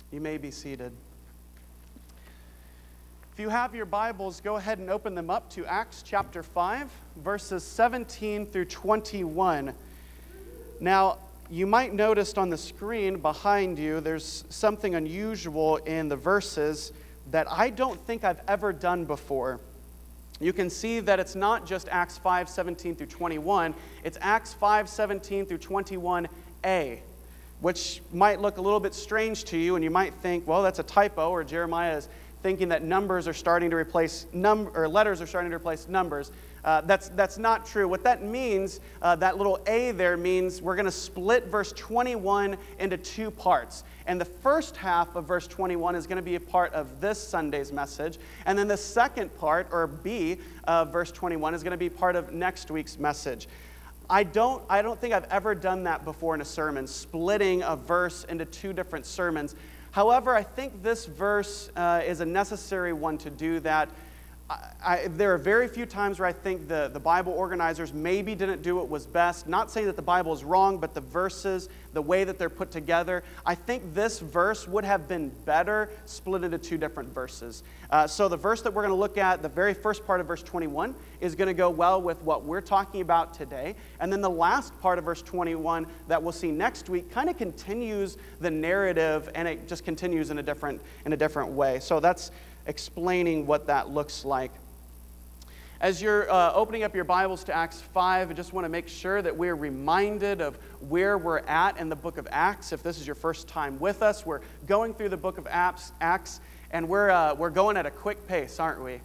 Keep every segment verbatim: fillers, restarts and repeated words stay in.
You may be seated. If you have your Bibles, go ahead and open them up to Acts chapter five, verses seventeen through twenty-one. Now, you might notice on the screen behind you, there's something unusual in the verses that I don't think I've ever done before. You can see that it's not just Acts five, seventeen through twenty-one, it's Acts five, seventeen through twenty-one A, which might look a little bit strange to you, and you might think, well, that's a typo, or Jeremiah is thinking that numbers are starting to replace num or letters are starting to replace numbers. Uh, that's that's not true. What that means, uh, that little A there means we're going to split verse twenty-one into two parts. And the first half of verse twenty-one is going to be a part of this Sunday's message. And then the second part, or B, of verse twenty-one is going to be part of next week's message. I don't, I don't think I've ever done that before in a sermon, splitting a verse into two different sermons. However, I think this verse uh, is a necessary one to do that. I, I, there are very few times where I think the, the Bible organizers maybe didn't do what was best. Not saying that the Bible is wrong, but the verses, the way that they're put together, I think this verse would have been better split into two different verses. Uh, so the verse that we're going to look at, the very first part of verse twenty-one, is going to go well with what we're talking about today. And then the last part of verse twenty-one that we'll see next week kind of continues the narrative, and it just continues in a different, in a different way. So that's explaining what that looks like. As you're uh, opening up your Bibles to Acts five, I just want to make sure that we're reminded of where we're at in the book of Acts. If this is your first time with us, we're going through the book of Acts, Acts and we're, uh, we're going at a quick pace, aren't we?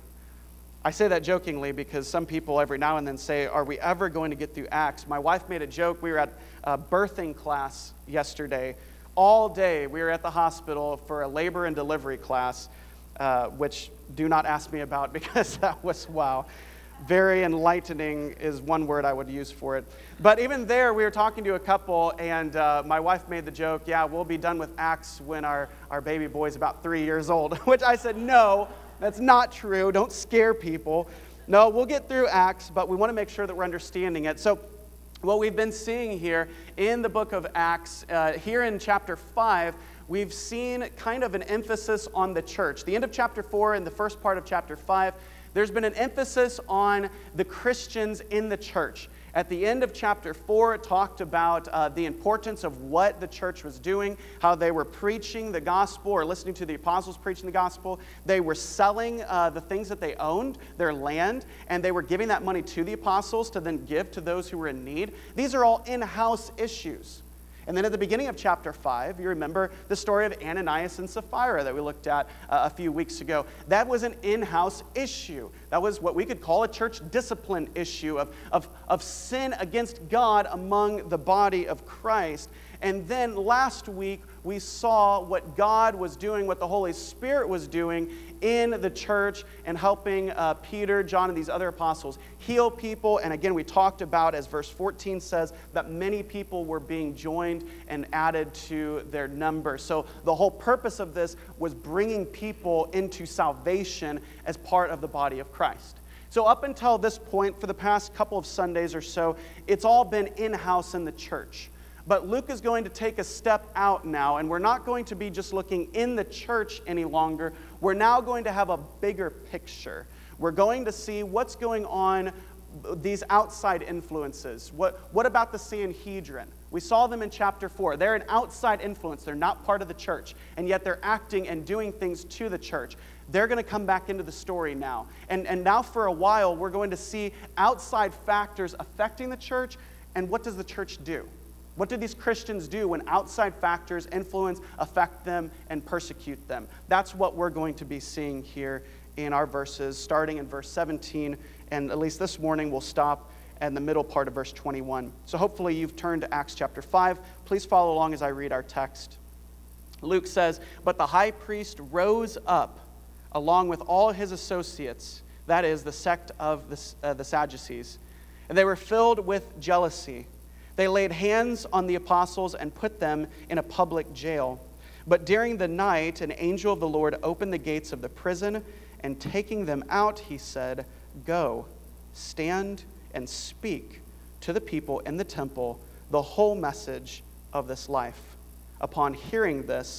I say that jokingly because some people every now and then say, are we ever going to get through Acts? My wife made a joke. We were at a birthing class yesterday. All day we were at the hospital for a labor and delivery class. Uh, which do not ask me about because that was, wow, very enlightening is one word I would use for it. But even there, we were talking to a couple, and uh, my wife made the joke, yeah, we'll be done with Acts when our, our baby boy's about three years old, which I said, no, that's not true. Don't scare people. No, we'll get through Acts, but we want to make sure that we're understanding it. So what we've been seeing here in the book of Acts, uh, here in chapter five, we've seen kind of an emphasis on the church. The end of chapter four and the first part of chapter five, there's been an emphasis on the Christians in the church. At the end of chapter four, it talked about uh, the importance of what the church was doing, how they were preaching the gospel or listening to the apostles preaching the gospel. They were selling uh, the things that they owned, their land, and they were giving that money to the apostles to then give to those who were in need. These are all in-house issues. And then at the beginning of chapter five, you remember the story of Ananias and Sapphira that we looked at uh, a few weeks ago. That was an in-house issue. That was what we could call a church discipline issue of, of, of sin against God among the body of Christ. And then last week, we saw what God was doing, what the Holy Spirit was doing in the church and helping uh, Peter, John, and these other apostles heal people. And again, we talked about, as verse fourteen says, that many people were being joined and added to their number. So the whole purpose of this was bringing people into salvation as part of the body of Christ. So up until this point, for the past couple of Sundays or so, it's all been in-house in the church. But Luke is going to take a step out now, and we're not going to be just looking in the church any longer. We're now going to have a bigger picture. We're going to see what's going on, these outside influences. What, what about the Sanhedrin? We saw them in chapter four. They're an outside influence. They're not part of the church, and yet they're acting and doing things to the church. They're going to come back into the story now. And, and now for a while, we're going to see outside factors affecting the church, and what does the church do? What do these Christians do when outside factors influence, affect them, and persecute them? That's what we're going to be seeing here in our verses, starting in verse seventeen, and at least this morning we'll stop in the middle part of verse twenty-one. So hopefully you've turned to Acts chapter five. Please follow along as I read our text. Luke says, "But the high priest rose up along with all his associates," that is, the sect of the, uh, the Sadducees, "and they were filled with jealousy. They laid hands on the apostles and put them in a public jail. But during the night, an angel of the Lord opened the gates of the prison, and taking them out, he said, 'Go, stand and speak to the people in the temple the whole message of this life.' Upon hearing this,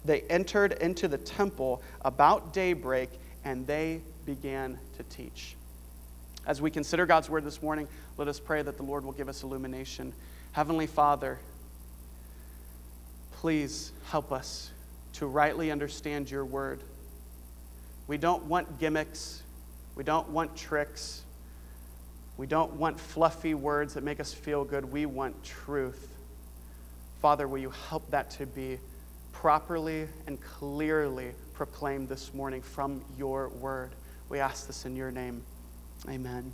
they entered into the temple about daybreak, and they began to teach. As we consider God's word this morning, let us pray that the Lord will give us illumination. Heavenly Father, please help us to rightly understand your word. We don't want gimmicks. We don't want tricks. We don't want fluffy words that make us feel good. We want truth. Father, will you help that to be properly and clearly proclaimed this morning from your word? We ask this in your name. Amen.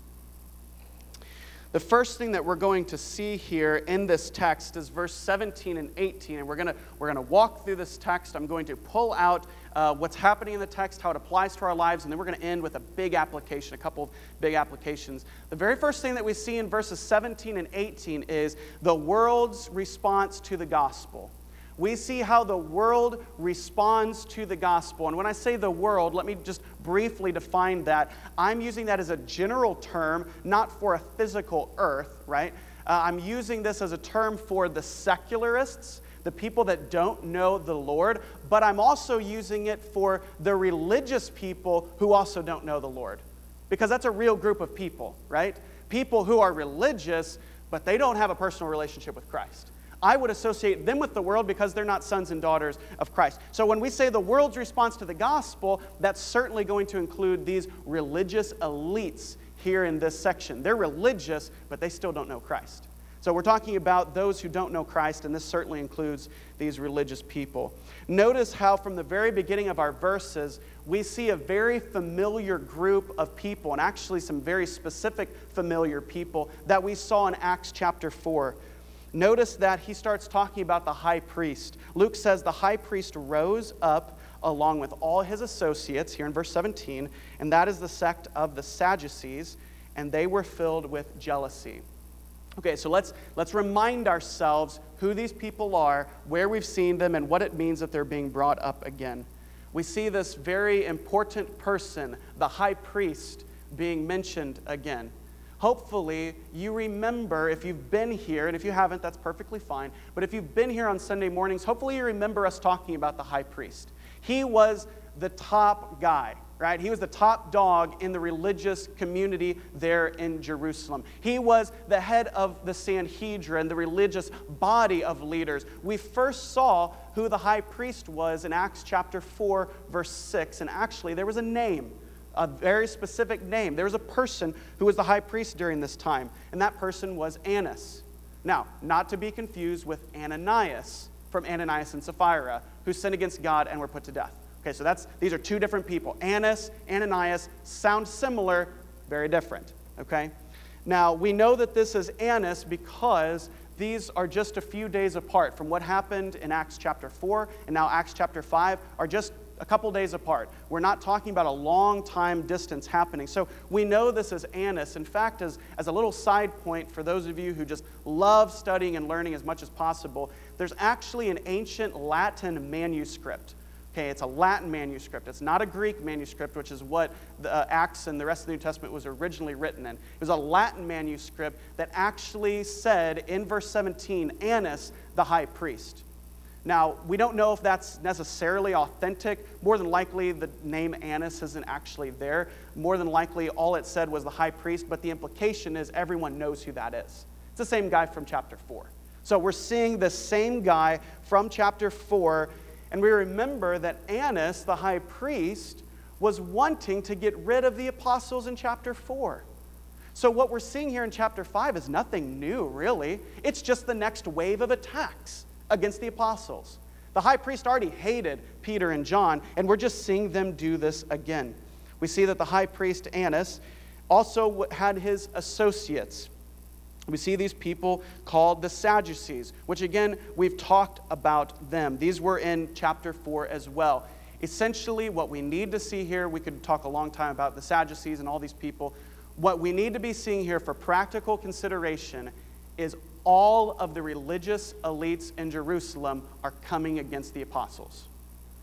The first thing that we're going to see here in this text is verse seventeen and eighteen, and we're going to we're going to walk through this text. I'm going to pull out uh, what's happening in the text, how it applies to our lives, and then we're going to end with a big application, a couple of big applications. The very first thing that we see in verses seventeen and eighteen is the world's response to the gospel. We see how the world responds to the gospel. And when I say the world, let me just briefly define that. I'm using that as a general term, not for a physical earth, right? Uh, I'm using this as a term for the secularists, the people that don't know the Lord, but I'm also using it for the religious people who also don't know the Lord. Because that's a real group of people, right? People who are religious, but they don't have a personal relationship with Christ. I would associate them with the world because they're not sons and daughters of Christ. So when we say the world's response to the gospel, that's certainly going to include these religious elites here in this section. They're religious, but they still don't know Christ. So we're talking about those who don't know Christ, and this certainly includes these religious people. Notice how from the very beginning of our verses, we see a very familiar group of people, and actually some very specific familiar people that we saw in Acts chapter four. Notice that he starts talking about the high priest. Luke says the high priest rose up along with all his associates, here in verse seventeen, and that is the sect of the Sadducees, and they were filled with jealousy. Okay, so let's, let's remind ourselves who these people are, where we've seen them, and what it means that they're being brought up again. We see this very important person, the high priest, being mentioned again. Hopefully, you remember, if you've been here, and if you haven't, that's perfectly fine, but if you've been here on Sunday mornings, hopefully you remember us talking about the high priest. He was the top guy, right? He was the top dog in the religious community there in Jerusalem. He was the head of the Sanhedrin, the religious body of leaders. We first saw who the high priest was in Acts chapter four, verse six, and actually there was a name. A very specific name. There was a person who was the high priest during this time, and that person was Annas. Now, not to be confused with Ananias from Ananias and Sapphira, who sinned against God and were put to death. Okay, so that's these are two different people. Annas, Ananias sound similar, very different. Okay? Now, we know that this is Annas because these are just a few days apart from what happened in Acts chapter four, and now Acts chapter five are just a couple days apart. We're not talking about a long time distance happening. So we know this is Annas. In fact, as, as a little side point for those of you who just love studying and learning as much as possible, there's actually an ancient Latin manuscript. Okay, it's a Latin manuscript. It's not a Greek manuscript, which is what the uh, Acts and the rest of the New Testament was originally written in. It was a Latin manuscript that actually said in verse seventeen, Annas, the high priest. Now, we don't know if that's necessarily authentic. More than likely, the name Annas isn't actually there. More than likely, all it said was the high priest, but the implication is everyone knows who that is. It's the same guy from chapter four. So we're seeing the same guy from chapter four, and we remember that Annas, the high priest, was wanting to get rid of the apostles in chapter four. So what we're seeing here in chapter five is nothing new, really. It's just the next wave of attacks against the apostles. The high priest already hated Peter and John, and we're just seeing them do this again. We see that the high priest Annas also had his associates. We see these people called the Sadducees, which again, we've talked about them. These were in chapter four as well. Essentially, what we need to see here, we could talk a long time about the Sadducees and all these people. What we need to be seeing here for practical consideration is all of the religious elites in Jerusalem are coming against the apostles.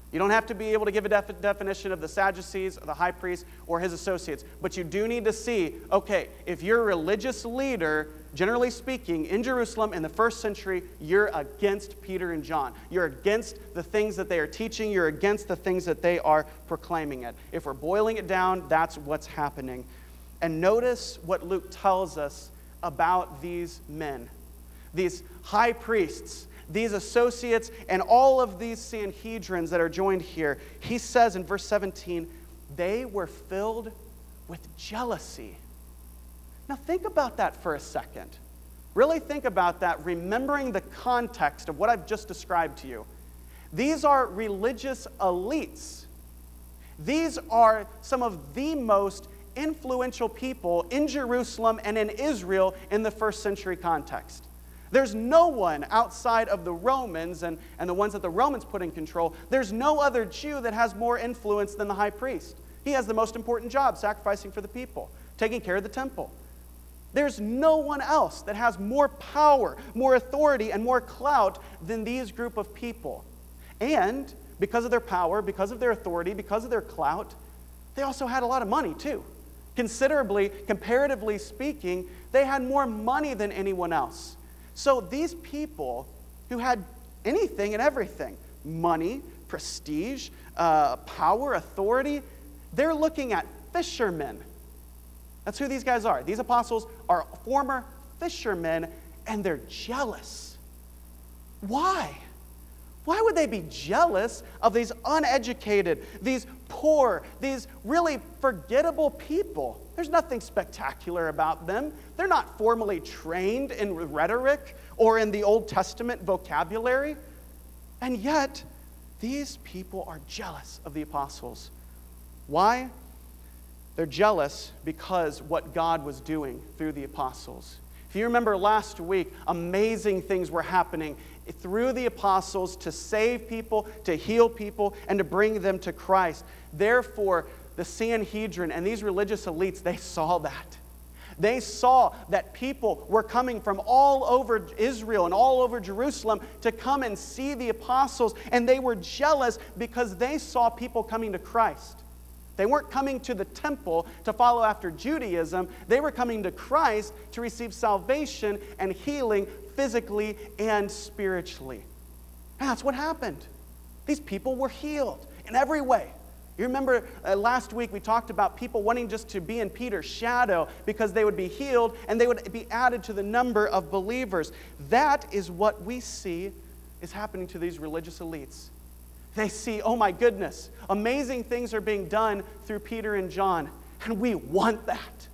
You don't have to be able to give a def- definition of the Sadducees, or the high priest, or his associates. But you do need to see, okay, if you're a religious leader, generally speaking, in Jerusalem in the first century, you're against Peter and John. You're against the things that they are teaching. You're against the things that they are proclaiming it. If we're boiling it down, that's what's happening. And notice what Luke tells us about these men, these high priests, these associates, and all of these Sanhedrins that are joined here. He says in verse seventeen, they were filled with jealousy. Now think about that for a second. Really think about that, remembering the context of what I've just described to you. These are religious elites. These are some of the most influential people in Jerusalem and in Israel in the first century context. There's no one outside of the Romans and, and the ones that the Romans put in control. There's no other Jew that has more influence than the high priest. He has the most important job, sacrificing for the people, taking care of the temple. There's no one else that has more power, more authority, and more clout than these group of people. And because of their power, because of their authority, because of their clout, they also had a lot of money too. Considerably, comparatively speaking, they had more money than anyone else. So these people who had anything and everything, money, prestige, uh, power, authority, they're looking at fishermen. That's who these guys are. These apostles are former fishermen, and they're jealous. Why? Why would they be jealous of these uneducated, these poor, these really forgettable people? There's nothing spectacular about them. They're not formally trained in rhetoric or in the Old Testament vocabulary. And yet, these people are jealous of the apostles. Why? They're jealous because what God was doing through the apostles. If you remember last week, amazing things were happening through the apostles to save people, to heal people, and to bring them to Christ. Therefore, the Sanhedrin and these religious elites, they saw that. They saw that people were coming from all over Israel and all over Jerusalem to come and see the apostles, and they were jealous because they saw people coming to Christ. They weren't coming to the temple to follow after Judaism. They were coming to Christ to receive salvation and healing physically and spiritually. And that's what happened. These people were healed in every way. You remember uh, last week we talked about people wanting just to be in Peter's shadow because they would be healed and they would be added to the number of believers. That is what we see is happening to these religious elites. They see, oh my goodness, amazing things are being done through Peter and John, and we want that.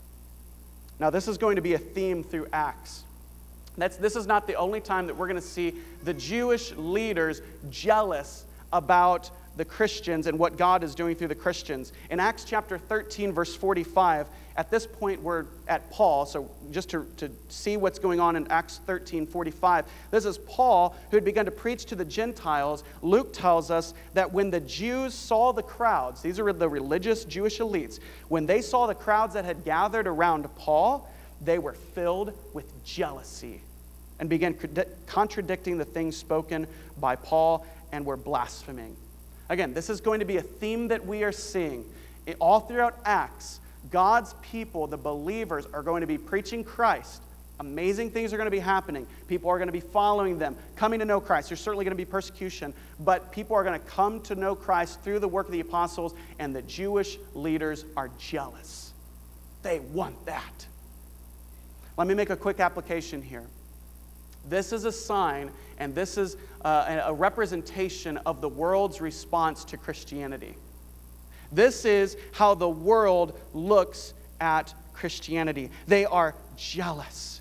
Now, this is going to be a theme through Acts. That's, this is not the only time that we're going to see the Jewish leaders jealous about the Christians and what God is doing through the Christians. In Acts chapter thirteen, verse forty-five, at this point we're at Paul, so just to, to see what's going on in Acts thirteen forty-five, this is Paul who had begun to preach to the Gentiles. Luke tells us that when the Jews saw the crowds, these are the religious Jewish elites, when they saw the crowds that had gathered around Paul, they were filled with jealousy and began contradicting the things spoken by Paul and were blaspheming. Again, this is going to be a theme that we are seeing. All throughout Acts, God's people, the believers, are going to be preaching Christ. Amazing things are going to be happening. People are going to be following them, coming to know Christ. There's certainly going to be persecution, but people are going to come to know Christ through the work of the apostles, and the Jewish leaders are jealous. They want that. Let me make a quick application here. This is a sign, and this is uh, a representation of the world's response to Christianity. This is how the world looks at Christianity. They are jealous.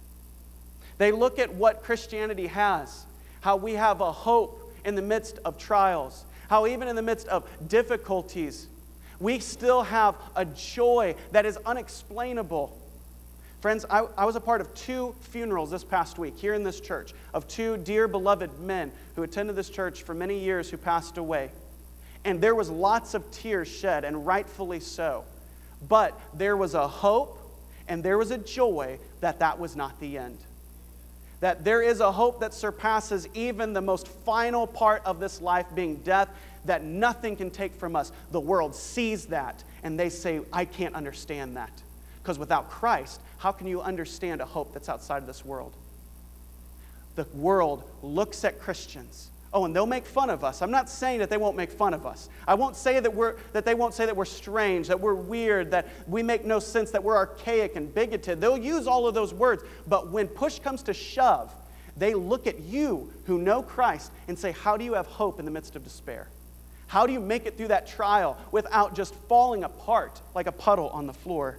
They look at what Christianity has, how we have a hope in the midst of trials, how even in the midst of difficulties, we still have a joy that is unexplainable. Friends, I, I was a part of two funerals this past week here in this church of two dear beloved men who attended this church for many years who passed away. And there was lots of tears shed, and rightfully so. But there was a hope and there was a joy that that was not the end. that there is a hope that surpasses even the most final part of this life, being death, that nothing can take from us. The world sees that, and they say, I can't understand that. Because without Christ, how can you understand a hope that's outside of this world? The world looks at Christians. Oh, and they'll make fun of us. I'm not saying that they won't make fun of us. I won't say that we're that they won't say that we're strange, that we're weird, that we make no sense, that we're archaic and bigoted. They'll use all of those words. But when push comes to shove, they look at you who know Christ and say, how do you have hope in the midst of despair? How do you make it through that trial without just falling apart like a puddle on the floor?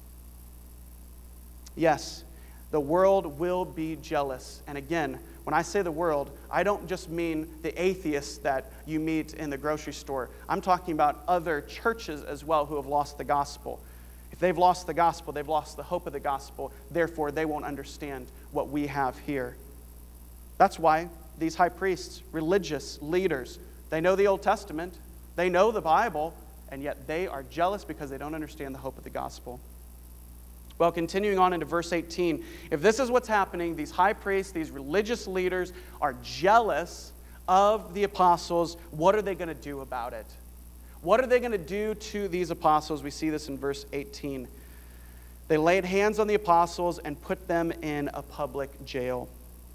Yes, the world will be jealous. And again, when I say the world, I don't just mean the atheists that you meet in the grocery store. I'm talking about other churches as well who have lost the gospel. If they've lost the gospel, they've lost the hope of the gospel. Therefore, they won't understand what we have here. That's why these high priests, religious leaders, they know the Old Testament, they know the Bible, and yet they are jealous because they don't understand the hope of the gospel. Well, continuing on into verse eighteen, if this is what's happening, these high priests, these religious leaders are jealous of the apostles, what are they going to do about it? What are they going to do to these apostles? We see this in verse eighteen. They laid hands on the apostles and put them in a public jail.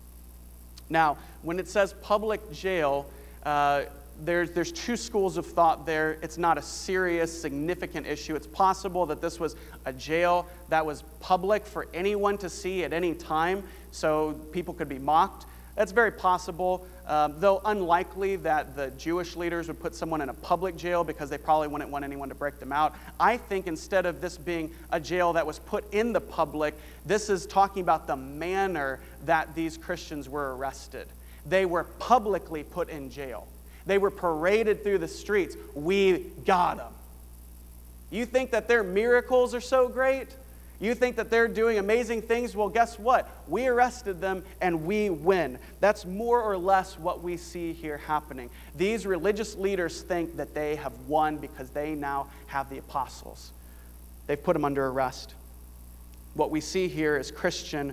Now, when it says public jail, uh, There's, there's two schools of thought there. It's not a serious, significant issue. It's possible that this was a jail that was public for anyone to see at any time, so people could be mocked. That's very possible, um, though unlikely that the Jewish leaders would put someone in a public jail because they probably wouldn't want anyone to break them out. I think instead of this being a jail that was put in the public, this is talking about the manner that these Christians were arrested. They were publicly put in jail. They were paraded through the streets. We got them. You think that their miracles are so great? You think that they're doing amazing things? Well, guess what? We arrested them and we win. That's more or less what we see here happening. These religious leaders think that they have won because they now have the apostles. They've put them under arrest. What we see here is Christian.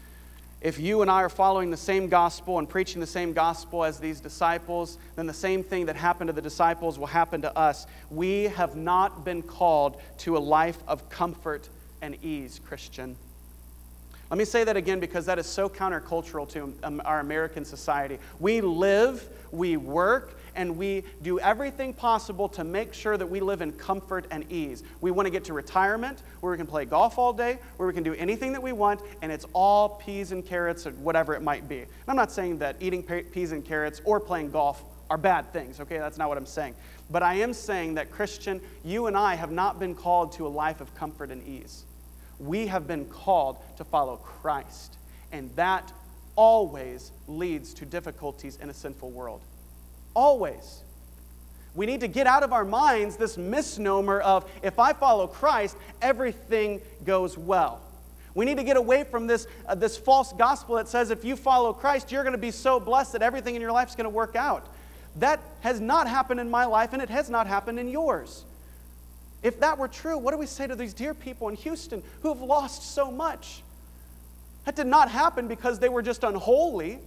If you and I are following the same gospel and preaching the same gospel as these disciples, then the same thing that happened to the disciples will happen to us. We have not been called to a life of comfort and ease, Christian. Let me say that again because that is so countercultural to um, our American society. We live, we work, and we do everything possible to make sure that we live in comfort and ease. We want to get to retirement where we can play golf all day, where we can do anything that we want, and it's all peas and carrots or whatever it might be. And I'm not saying that eating peas and carrots or playing golf are bad things, okay? That's not what I'm saying. But I am saying that, Christian, you and I have not been called to a life of comfort and ease. We have been called to follow Christ, and that always leads to difficulties in a sinful world. Always. We need to get out of our minds this misnomer of, if I follow Christ, everything goes well. We need to get away from this, uh, this false gospel that says if you follow Christ, you're going to be so blessed that everything in your life is going to work out. That has not happened in my life, and it has not happened in yours. If that were true, what do we say to these dear people in Houston who have lost so much? That did not happen because they were just unholy.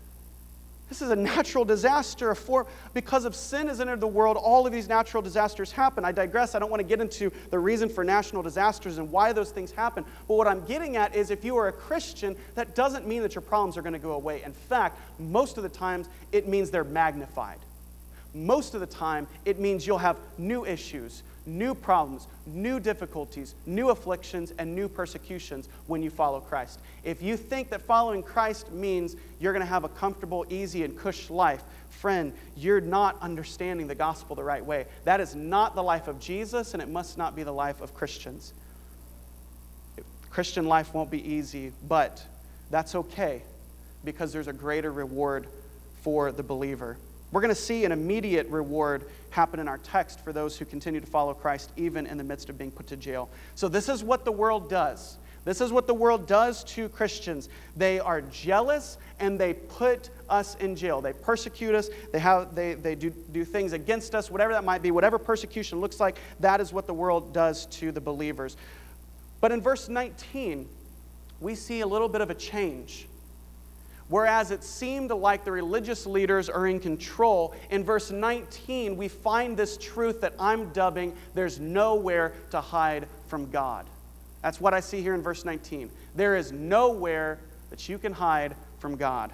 This is a natural disaster. A form, because of sin has entered the world, all of these natural disasters happen. I digress. I don't want to get into the reason for national disasters and why those things happen. But what I'm getting at is if you are a Christian, that doesn't mean that your problems are going to go away. In fact, most of the times, it means they're magnified. Most of the time, it means you'll have new issues, new problems, new difficulties, new afflictions, and new persecutions when you follow Christ. If you think that following Christ means you're going to have a comfortable, easy, and cush life, friend, you're not understanding the gospel the right way. That is not the life of Jesus, and it must not be the life of Christians. Christian life won't be easy, but that's okay because there's a greater reward for the believer. We're going to see an immediate reward happen in our text for those who continue to follow Christ, even in the midst of being put to jail. So this is what the world does. This is what the world does to Christians. They are jealous, and they put us in jail. They persecute us. They, have, they, they do, do things against us, whatever that might be. Whatever persecution looks like, that is what the world does to the believers. But in verse nineteen, we see a little bit of a change. Whereas it seemed like the religious leaders are in control, in verse nineteen, we find this truth that I'm dubbing, there's nowhere to hide from God. That's what I see here in verse nineteen. There is nowhere that you can hide from God.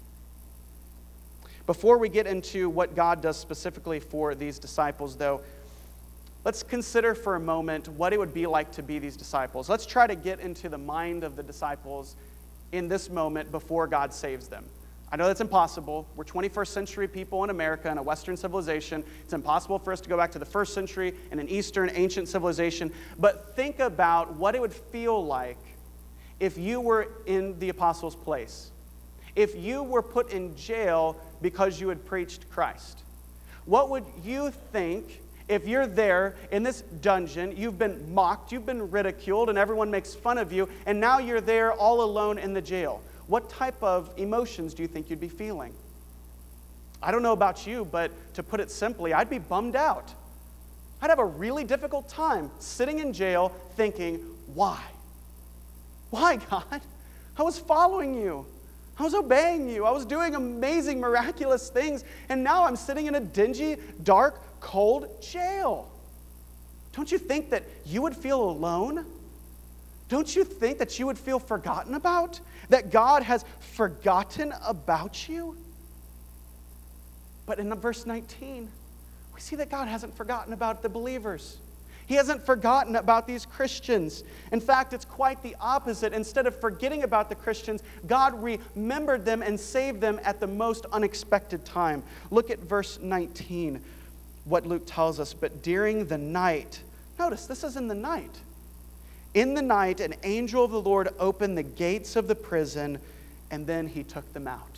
Before we get into what God does specifically for these disciples, though, let's consider for a moment what it would be like to be these disciples. Let's try to get into the mind of the disciples in this moment before God saves them. I know that's impossible. We're twenty-first century people in America in a Western civilization. It's impossible for us to go back to the first century in an Eastern ancient civilization. But think about what it would feel like if you were in the apostles' place. If you were put in jail because you had preached Christ. What would you think if you're there in this dungeon, you've been mocked, you've been ridiculed, and everyone makes fun of you, and now you're there all alone in the jail? What type of emotions do you think you'd be feeling? I don't know about you, but to put it simply, I'd be bummed out. I'd have a really difficult time sitting in jail thinking, why? Why, God? I was following you. I was obeying you. I was doing amazing, miraculous things, and now I'm sitting in a dingy, dark, cold jail. Don't you think that you would feel alone? Don't you think that you would feel forgotten about? That God has forgotten about you? But in verse nineteen, we see that God hasn't forgotten about the believers. He hasn't forgotten about these Christians. In fact, it's quite the opposite. Instead of forgetting about the Christians, God remembered them and saved them at the most unexpected time. Look at verse nineteen, what Luke tells us. But during the night, notice this is in the night. In the night, an angel of the Lord opened the gates of the prison, and then he took them out.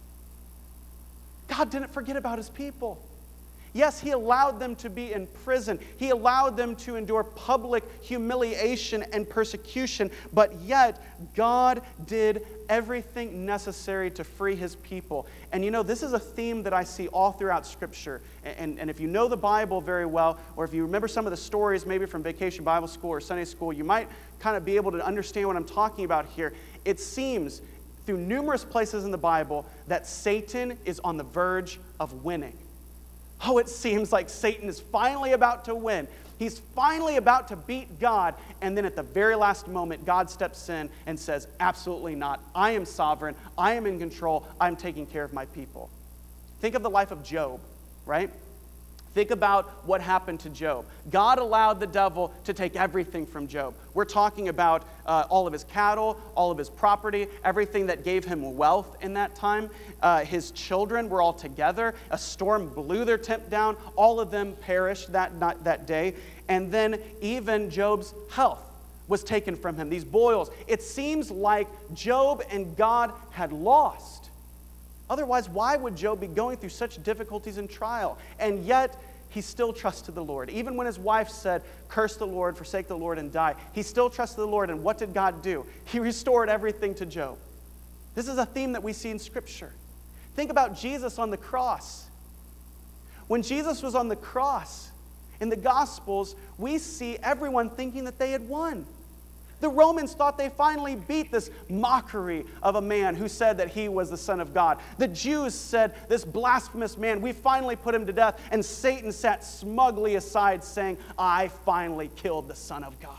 God didn't forget about his people. Yes, he allowed them to be in prison. He allowed them to endure public humiliation and persecution. But yet, God did everything necessary to free his people. And you know, this is a theme that I see all throughout Scripture. And, and if you know the Bible very well, or if you remember some of the stories maybe from Vacation Bible School or Sunday School, you might kind of be able to understand what I'm talking about here. It seems through numerous places in the Bible that Satan is on the verge of winning. Oh, it seems like Satan is finally about to win. He's finally about to beat God. And then at the very last moment, God steps in and says, absolutely not. I am sovereign. I am in control. I'm taking care of my people. Think of the life of Job, right? Think about what happened to Job. God allowed the devil to take everything from Job. We're talking about uh, all of his cattle, all of his property, everything that gave him wealth in that time. Uh, his children were all together. A storm blew their tent down. All of them perished that, not, that day. And then even Job's health was taken from him, these boils. It seems like Job and God had lost. Otherwise, why would Job be going through such difficulties and trial? And yet, he still trusted the Lord. Even when his wife said, curse the Lord, forsake the Lord, and die, he still trusted the Lord. And what did God do? He restored everything to Job. This is a theme that we see in Scripture. Think about Jesus on the cross. When Jesus was on the cross, in the Gospels, we see everyone thinking that they had won. The Romans thought they finally beat this mockery of a man who said that he was the Son of God. The Jews said, this blasphemous man, we finally put him to death. And Satan sat smugly aside saying, I finally killed the Son of God.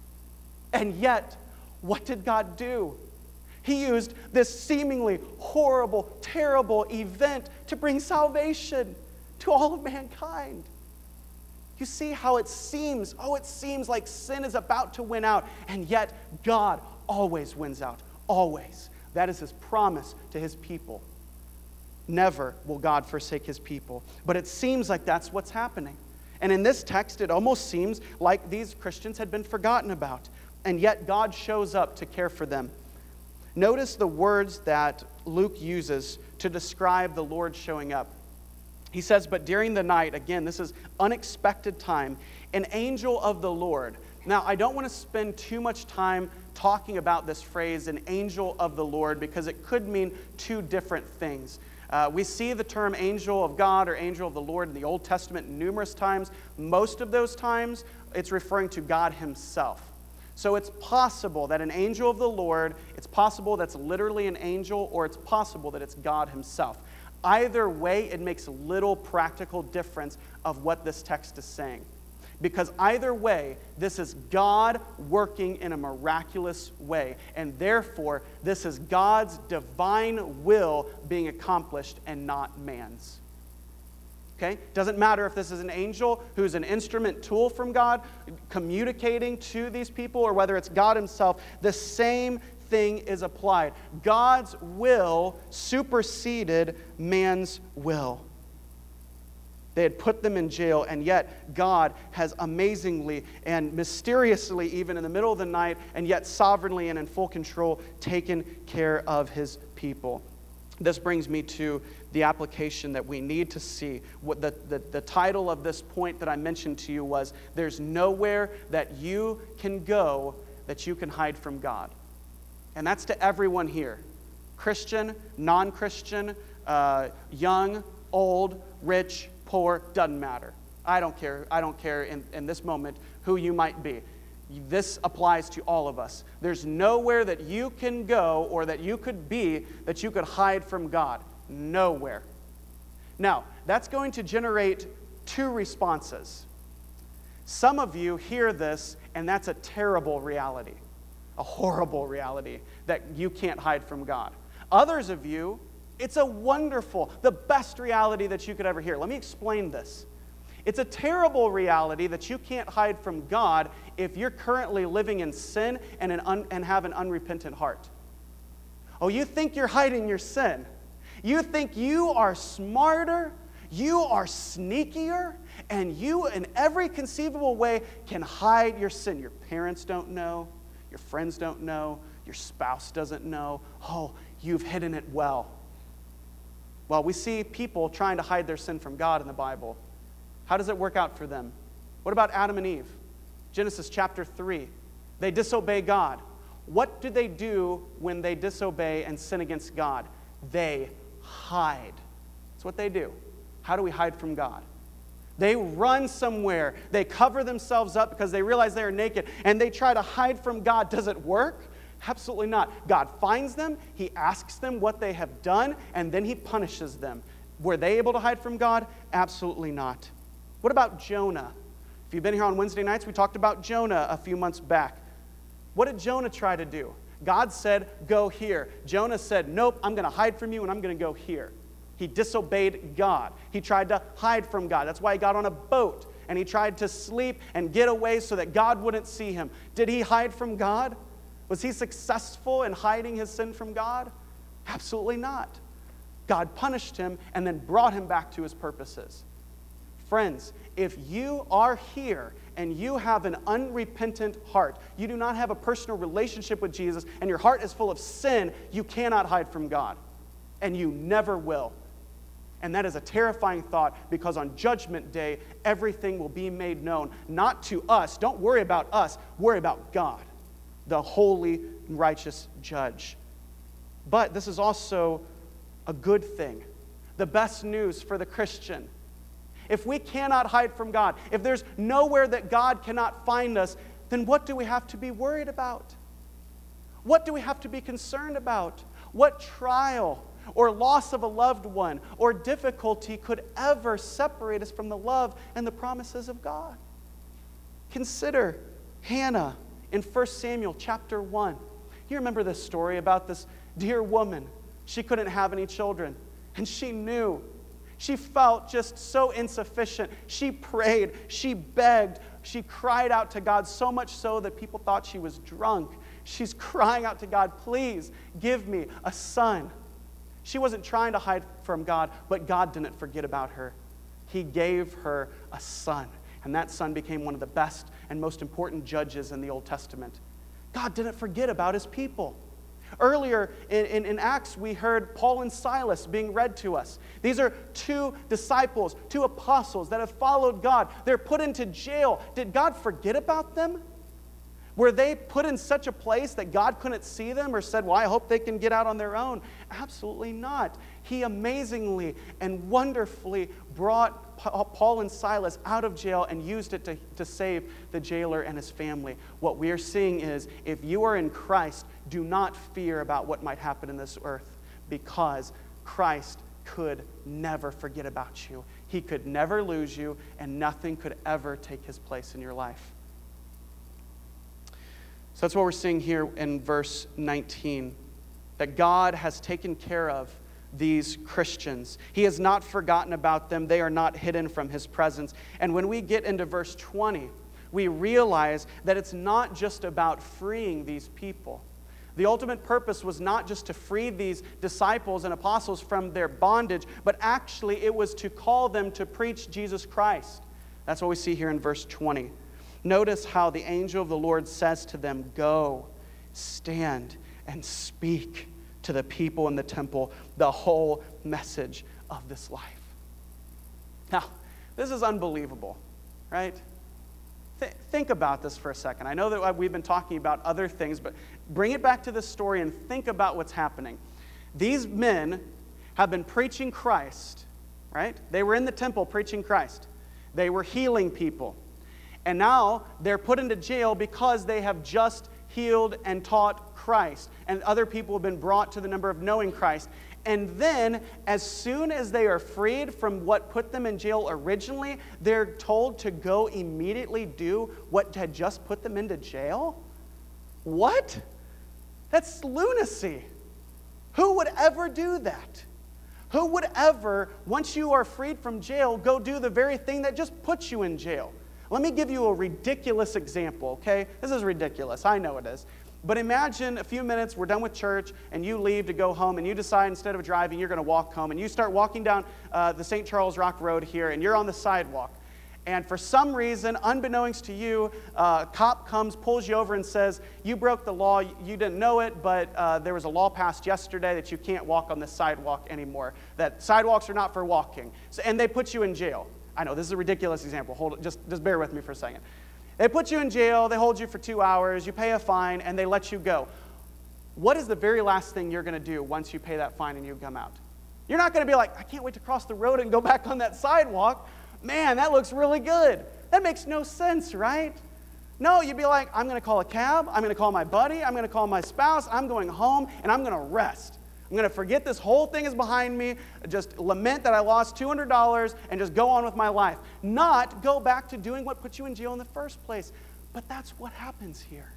And yet, what did God do? He used this seemingly horrible, terrible event to bring salvation to all of mankind. You see how it seems, oh, it seems like sin is about to win out, and yet God always wins out, always. That is his promise to his people. Never will God forsake his people. But it seems like that's what's happening. And in this text, it almost seems like these Christians had been forgotten about, and yet God shows up to care for them. Notice the words that Luke uses to describe the Lord showing up. He says, but during the night, again, this is unexpected time, an angel of the Lord. Now, I don't want to spend too much time talking about this phrase, an angel of the Lord, because it could mean two different things. Uh, we see the term angel of God or angel of the Lord in the Old Testament numerous times. Most of those times, it's referring to God himself. So it's possible that an angel of the Lord, it's possible that's literally an angel, or it's possible that it's God himself. Either way, it makes little practical difference of what this text is saying. Because either way, this is God working in a miraculous way. And therefore, this is God's divine will being accomplished and not man's. Okay? Doesn't matter if this is an angel who's an instrument tool from God communicating to these people, or whether it's God himself, the same thing is applied. God's will superseded man's will. They had put them in jail, and yet God has amazingly and mysteriously, even in the middle of the night, and yet sovereignly and in full control, taken care of his people. This brings me to the application that we need to see. What the, the, the title of this point that I mentioned to you was, there's nowhere that you can go that you can hide from God. And that's to everyone here. Christian, non-Christian, uh, young, old, rich, poor, doesn't matter. I don't care. I don't care in, in this moment who you might be. This applies to all of us. There's nowhere that you can go or that you could be that you could hide from God. Nowhere. Now, that's going to generate two responses. Some of you hear this, and that's a terrible reality, a horrible reality, that you can't hide from God. Others of you, it's a wonderful, the best reality that you could ever hear. Let me explain this. It's a terrible reality that you can't hide from God if you're currently living in sin and, an un, and have an unrepentant heart. Oh, you think you're hiding your sin. You think you are smarter, you are sneakier, and you, in every conceivable way, can hide your sin. Your parents don't know, your friends don't know, your spouse doesn't know. Oh, you've hidden it well. Well, we see people trying to hide their sin from God in the Bible. How does it work out for them? What about Adam and Eve? Genesis chapter three. They disobey God. What do they do when they disobey and sin against God? They hide. That's what they do. How do we hide from God? They run somewhere. They cover themselves up because they realize they are naked, and they try to hide from God. Does it work? Absolutely not. God finds them, he asks them what they have done, and then he punishes them. Were they able to hide from God? Absolutely not. What about Jonah? If you've been here on Wednesday nights, we talked about Jonah a few months back. What did Jonah try to do? God said, go here. Jonah said, nope, I'm going to hide from you, and I'm going to go here. He disobeyed God. He tried to hide from God. That's why he got on a boat, and he tried to sleep and get away so that God wouldn't see him. Did he hide from God? Was he successful in hiding his sin from God? Absolutely not. God punished him and then brought him back to his purposes. Friends, if you are here and you have an unrepentant heart, you do not have a personal relationship with Jesus, and your heart is full of sin, you cannot hide from God. And you never will. And that is a terrifying thought, because on Judgment Day, everything will be made known. Not to us. Don't worry about us. Worry about God, the holy, righteous judge. But this is also a good thing. The best news for the Christian. If we cannot hide from God, if there's nowhere that God cannot find us, then what do we have to be worried about? What do we have to be concerned about? What trial or loss of a loved one or difficulty could ever separate us from the love and the promises of God? Consider Hannah in First Samuel chapter one. You remember this story about this dear woman. She couldn't have any children, and she knew. She felt just so insufficient. She prayed, she begged, she cried out to God, so much so that people thought she was drunk. She's crying out to God, please give me a son. She wasn't trying to hide from God, but God didn't forget about her. He gave her a son, and that son became one of the best and most important judges in the Old Testament. God didn't forget about his people. Earlier in, in, in Acts, we heard Paul and Silas being read to us. These are two disciples, two apostles that have followed God. They're put into jail. Did God forget about them? Were they put in such a place that God couldn't see them or said, well, I hope they can get out on their own? Absolutely not. He amazingly and wonderfully brought Paul and Silas out of jail and used it to, to save the jailer and his family. What we are seeing is, if you are in Christ, do not fear about what might happen in this earth, because Christ could never forget about you. He could never lose you, and nothing could ever take his place in your life. So that's what we're seeing here in verse nineteen, that God has taken care of these Christians. He has not forgotten about them. They are not hidden from his presence. And when we get into verse twenty, we realize that it's not just about freeing these people. The ultimate purpose was not just to free these disciples and apostles from their bondage, but actually it was to call them to preach Jesus Christ. That's what we see here in verse twenty. Notice how the angel of the Lord says to them, go, stand, and speak to the people in the temple the whole message of this life. Now, this is unbelievable, right? Th- think about this for a second. I know that we've been talking about other things, but bring it back to this story and think about what's happening. These men have been preaching Christ, right? They were in the temple preaching Christ. They were healing people. And now they're put into jail because they have just healed and taught Christ. And other people have been brought to the number of knowing Christ. And then, as soon as they are freed from what put them in jail originally, they're told to go immediately do what had just put them into jail? What? That's lunacy. Who would ever do that? Who would ever, once you are freed from jail, go do the very thing that just put you in jail? Let me give you a ridiculous example, okay? This is ridiculous. I know it is. But imagine a few minutes, we're done with church, and you leave to go home, and you decide instead of driving, you're going to walk home. And you start walking down uh, the Saint Charles Rock Road here, and you're on the sidewalk. And for some reason, unbeknownst to you, uh, a cop comes, pulls you over, and says, you broke the law. You didn't know it, but uh, there was a law passed yesterday that you can't walk on this sidewalk anymore, that sidewalks are not for walking. So, and they put you in jail. I know, this is a ridiculous example. Hold it, just, just bear with me for a second. They put you in jail, they hold you for two hours, you pay a fine, and they let you go. What is the very last thing you're going to do once you pay that fine and you come out? You're not going to be like, I can't wait to cross the road and go back on that sidewalk. Man, that looks really good. That makes no sense, right? No, you'd be like, I'm going to call a cab, I'm going to call my buddy, I'm going to call my spouse, I'm going home, and I'm going to rest. I'm going to forget this whole thing is behind me, just lament that I lost two hundred dollars, and just go on with my life. Not go back to doing what put you in jail in the first place. But that's what happens here.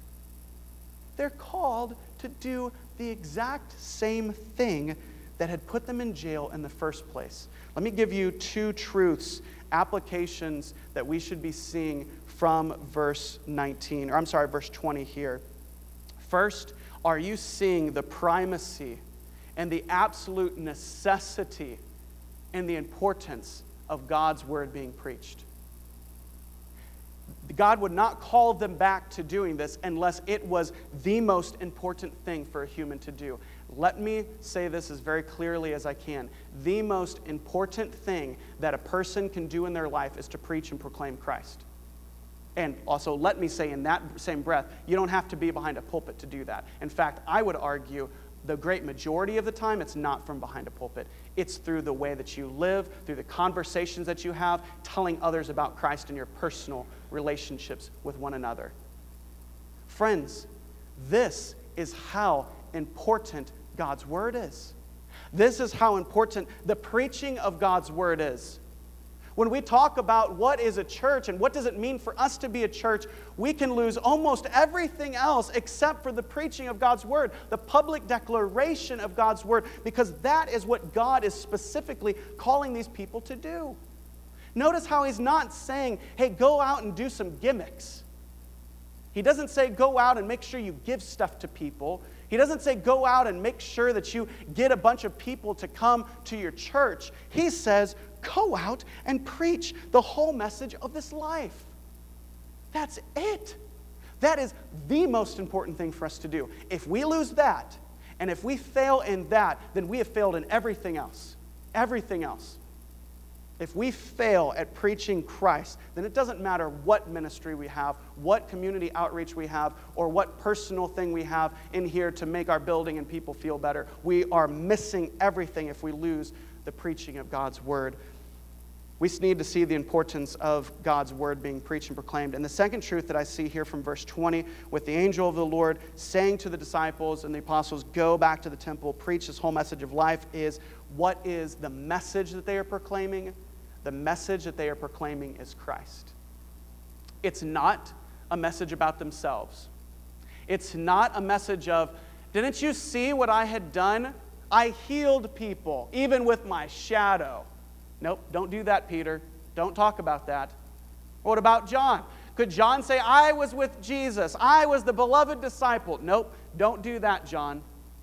They're called to do the exact same thing that had put them in jail in the first place. Let me give you two truths, applications that we should be seeing from verse nineteen, or I'm sorry, verse twenty here. First, are you seeing the primacy and the absolute necessity and the importance of God's word being preached? God would not call them back to doing this unless it was the most important thing for a human to do. Let me say this as very clearly as I can. The most important thing that a person can do in their life is to preach and proclaim Christ. And also, let me say in that same breath, you don't have to be behind a pulpit to do that. In fact, I would argue the great majority of the time, it's not from behind a pulpit. It's through the way that you live, through the conversations that you have, telling others about Christ in your personal relationships with one another. Friends, this is how important God's word is. This is how important the preaching of God's word is. When we talk about what is a church and what does it mean for us to be a church, we can lose almost everything else except for the preaching of God's word, the public declaration of God's word, because that is what God is specifically calling these people to do. Notice how he's not saying, hey, go out and do some gimmicks. He doesn't say go out and make sure you give stuff to people. He doesn't say go out and make sure that you get a bunch of people to come to your church. He says go out and preach the whole message of this life. That's it. That is the most important thing for us to do. If we lose that, and if we fail in that, then we have failed in everything else. Everything else. if we fail at preaching Christ, then it doesn't matter what ministry we have, what community outreach we have, or what personal thing we have in here to make our building and people feel better. We are missing everything if we lose the preaching of God's word. We need to see the importance of God's word being preached and proclaimed. And the second truth that I see here from verse twenty, with the angel of the Lord saying to the disciples and the apostles, go back to the temple, preach this whole message of life, is what is the message that they are proclaiming? The message that they are proclaiming is Christ. It's not a message about themselves. It's not a message of, didn't you see what I had done? I healed people, even with my shadow. Nope, don't do that, Peter. Don't talk about that. What about John? Could John say, I was with Jesus. I was the beloved disciple. Nope, don't do that, John.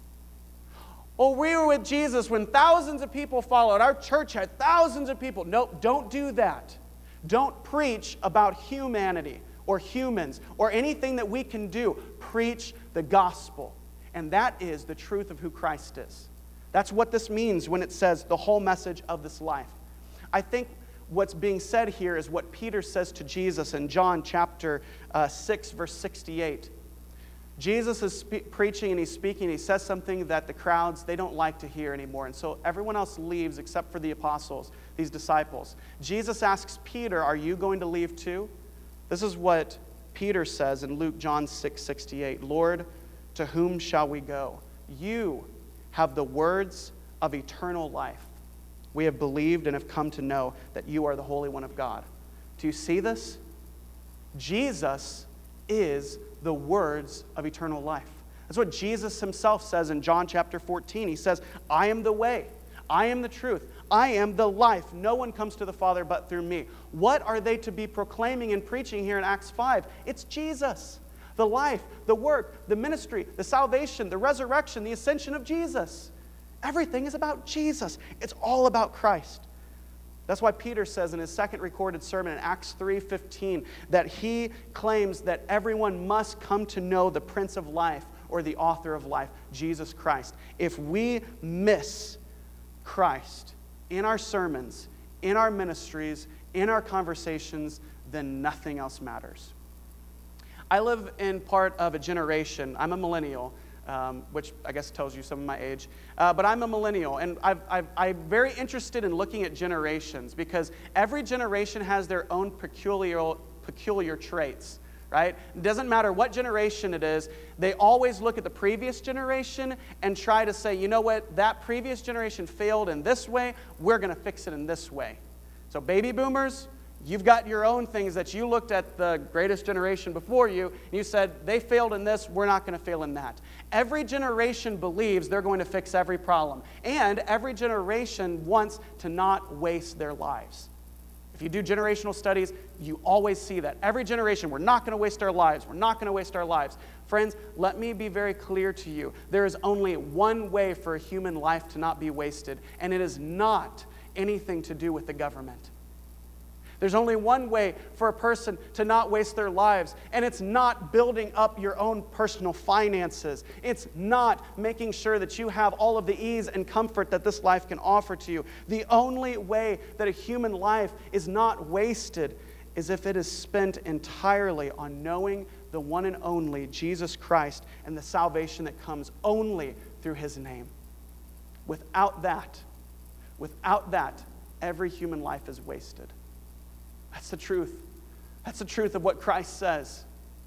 Oh, we were with Jesus when thousands of people followed. Our church had thousands of people. Nope, don't do that. Don't preach about humanity or humans or anything that we can do. Preach the gospel. And that is the truth of who Christ is. That's what this means when it says the whole message of this life. I think what's being said here is what Peter says to Jesus in John chapter uh, six, verse sixty-eight. Jesus is spe- preaching and he's speaking. He says something that the crowds, they don't like to hear anymore. And so everyone else leaves except for the apostles, these disciples. Jesus asks Peter, are you going to leave too? This is what Peter says in Luke, John six sixty-eight. Lord, to whom shall we go? You have the words of eternal life. We have believed and have come to know that you are the Holy One of God. Do you see this? Jesus is the words of eternal life. That's what Jesus himself says in John chapter fourteen. He says, I am the way, I am the truth, I am the life. No one comes to the Father but through me. What are they to be proclaiming and preaching here in Acts five? It's Jesus. The life, the work, the ministry, the salvation, the resurrection, the ascension of Jesus. Everything is about Jesus. It's all about Christ. That's why Peter says in his second recorded sermon in Acts three fifteen that he claims that everyone must come to know the Prince of Life or the author of life, Jesus Christ. If we miss Christ in our sermons, in our ministries, in our conversations, then nothing else matters. I live in part of a generation, I'm a millennial, Um, which I guess tells you some of my age. Uh, but I'm a millennial, and I've, I've, I'm very interested in looking at generations because every generation has their own peculiar, peculiar traits, right? It doesn't matter what generation it is, they always look at the previous generation and try to say, you know what, that previous generation failed in this way, we're going to fix it in this way. So baby boomers, you've got your own things that you looked at the greatest generation before you, and you said, they failed in this, we're not going to fail in that. Every generation believes they're going to fix every problem, and every generation wants to not waste their lives. If you do generational studies, you always see that. Every generation, we're not going to waste our lives, we're not going to waste our lives. Friends, let me be very clear to you. There is only one way for a human life to not be wasted, and it is not anything to do with the government. There's only one way for a person to not waste their lives, and it's not building up your own personal finances. It's not making sure that you have all of the ease and comfort that this life can offer to you. The only way that a human life is not wasted is if it is spent entirely on knowing the one and only Jesus Christ and the salvation that comes only through His name. Without that, without that, every human life is wasted. That's the truth. That's the truth of what Christ says.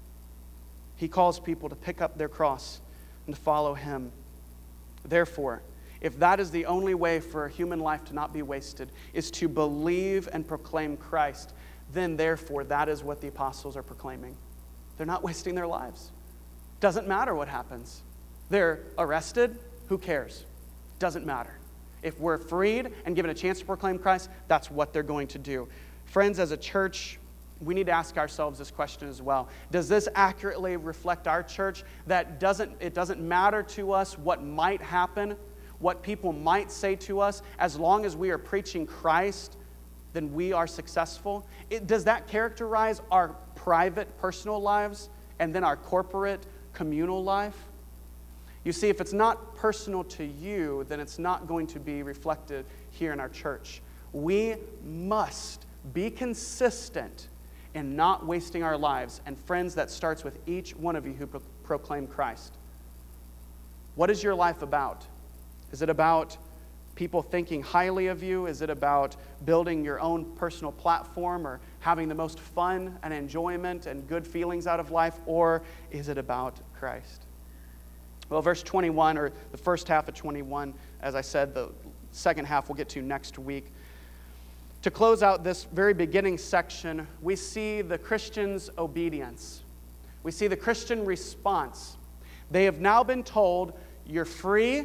He calls people to pick up their cross and to follow Him. Therefore, if that is the only way for a human life to not be wasted, is to believe and proclaim Christ, then therefore that is what the apostles are proclaiming. They're not wasting their lives. Doesn't matter what happens. They're arrested, who cares? Doesn't matter. If we're freed and given a chance to proclaim Christ, that's what they're going to do. Friends, as a church, we need to ask ourselves this question as well. Does this accurately reflect our church? That doesn't, it doesn't matter to us what might happen, what people might say to us, as long as we are preaching Christ, then we are successful. It, does that characterize our private, personal lives and then our corporate, communal life? You see, if it's not personal to you, then it's not going to be reflected here in our church. We must be consistent in not wasting our lives. And friends, that starts with each one of you who pro- proclaim Christ. What is your life about? Is it about people thinking highly of you? Is it about building your own personal platform or having the most fun and enjoyment and good feelings out of life? Or is it about Christ? Well, verse twenty-one, or the first half of twenty-one, as I said, the second half we'll get to next week. To close out this very beginning section, we see the Christian's obedience. We see the Christian response. They have now been told, you're free,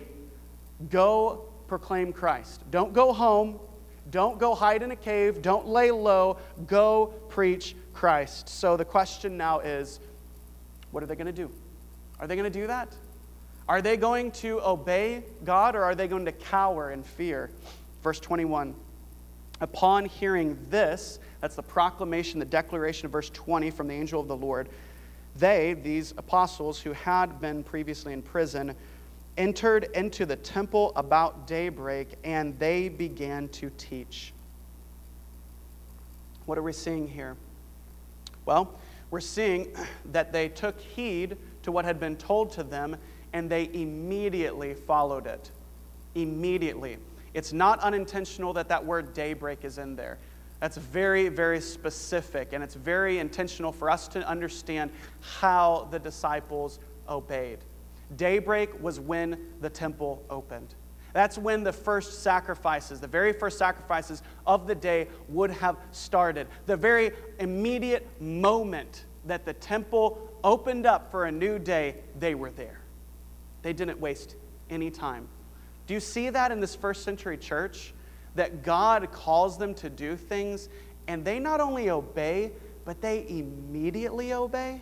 go proclaim Christ. Don't go home. Don't go hide in a cave. Don't lay low. Go preach Christ. So the question now is, what are they going to do? Are they going to do that? Are they going to obey God, or are they going to cower in fear? Verse twenty-one, upon hearing this, that's the proclamation, the declaration of verse twenty from the angel of the Lord, they, these apostles who had been previously in prison, entered into the temple about daybreak, and they began to teach. What are we seeing here? Well, we're seeing that they took heed to what had been told to them, and they immediately followed it. Immediately. It's not unintentional that that word daybreak is in there. That's very, very specific, and it's very intentional for us to understand how the disciples obeyed. Daybreak was when the temple opened. That's when the first sacrifices, the very first sacrifices of the day would have started. The very immediate moment that the temple opened up for a new day, they were there. They didn't waste any time. Do you see that in this first century church? That God calls them to do things, and they not only obey, but they immediately obey?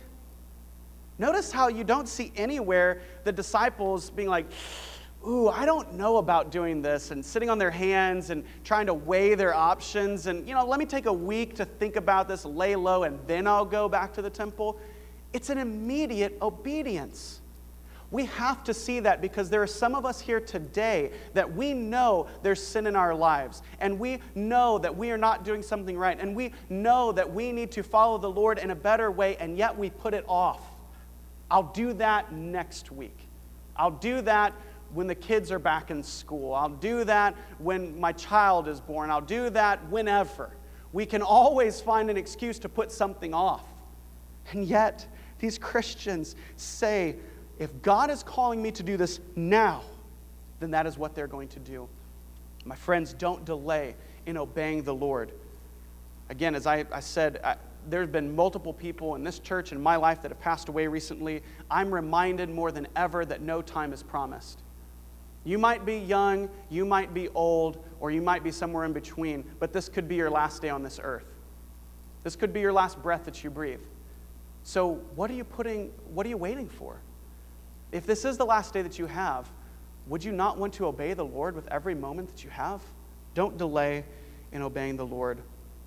Notice how you don't see anywhere the disciples being like, ooh, I don't know about doing this, and sitting on their hands and trying to weigh their options, and, you know, let me take a week to think about this, lay low, and then I'll go back to the temple. It's an immediate obedience. We have to see that, because there are some of us here today that we know there's sin in our lives, and we know that we are not doing something right, and we know that we need to follow the Lord in a better way, and yet we put it off. I'll do that next week. I'll do that when the kids are back in school. I'll do that when my child is born. I'll do that whenever. We can always find an excuse to put something off. And yet, these Christians say, if God is calling me to do this now, then that is what they're going to do. My friends, don't delay in obeying the Lord. Again, as I, I said, I, there's been multiple people in this church in my life that have passed away recently. I'm reminded more than ever that no time is promised. You might be young, you might be old, or you might be somewhere in between, but this could be your last day on this earth. This could be your last breath that you breathe. So what are you putting, what are you waiting for? If this is the last day that you have, would you not want to obey the Lord with every moment that you have? Don't delay in obeying the Lord.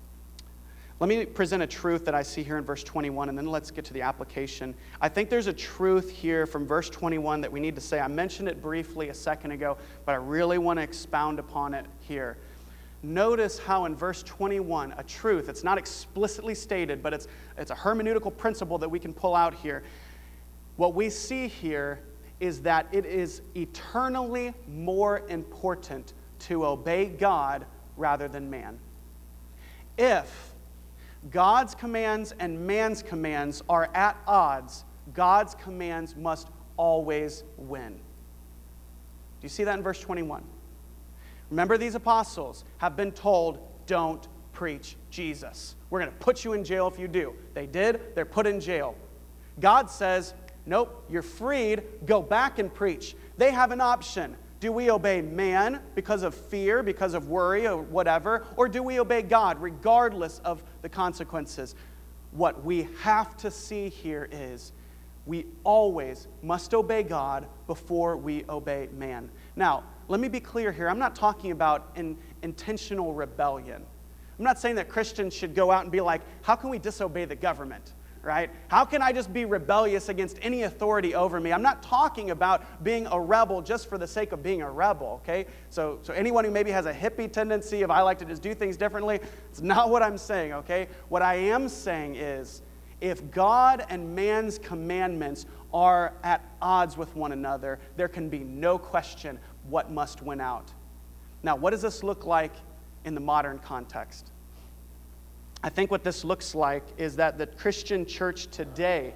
Let me present a truth that I see here in verse twenty-one, and then let's get to the application. I think there's a truth here from verse twenty-one that we need to say. I mentioned it briefly a second ago, but I really want to expound upon it here. Notice how in verse twenty-one, a truth, it's not explicitly stated, but it's, it's a hermeneutical principle that we can pull out here. What we see here is that it is eternally more important to obey God rather than man. If God's commands and man's commands are at odds, God's commands must always win. Do you see that in verse twenty-one? Remember, these apostles have been told, don't preach Jesus. We're going to put you in jail if you do. They did. They're put in jail. God says, nope, you're freed. Go back and preach. They have an option. Do we obey man because of fear, because of worry, or whatever? Or do we obey God regardless of the consequences? What we have to see here is we always must obey God before we obey man. Now, let me be clear here. I'm not talking about an intentional rebellion. I'm not saying that Christians should go out and be like, how can we disobey the government? right? How can I just be rebellious against any authority over me? I'm not talking about being a rebel just for the sake of being a rebel, okay? So, so anyone who maybe has a hippie tendency of I like to just do things differently, it's not what I'm saying, okay? What I am saying is, if God and man's commandments are at odds with one another, there can be no question what must win out. Now, what does this look like in the modern context? I think what this looks like is that the Christian church today,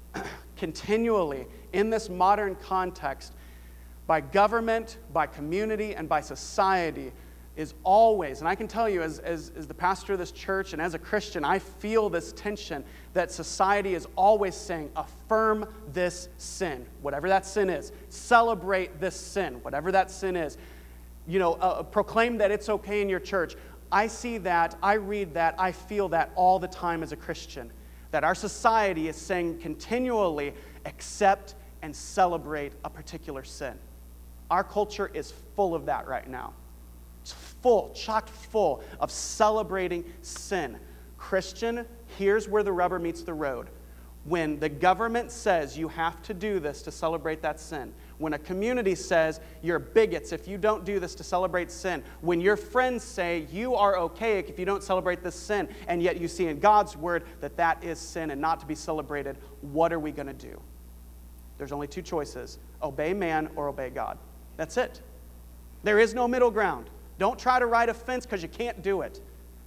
continually, in this modern context, by government, by community, and by society, is always, and I can tell you as, as, as the pastor of this church and as a Christian, I feel this tension that society is always saying, affirm this sin, whatever that sin is. Celebrate this sin, whatever that sin is. You know, uh, proclaim that it's okay in your church. I see that, I read that, I feel that all the time as a Christian. That our society is saying continually, accept and celebrate a particular sin. Our culture is full of that right now. It's full, chock full of celebrating sin. Christian, here's where the rubber meets the road. When the government says you have to do this to celebrate that sin, when a community says you're bigots if you don't do this to celebrate sin, when your friends say you are okay if you don't celebrate this sin, and yet you see in God's word that that is sin and not to be celebrated, what are we going to do? There's only two choices: obey man or obey God. That's it. There is no middle ground. Don't try to ride a fence because you can't do it.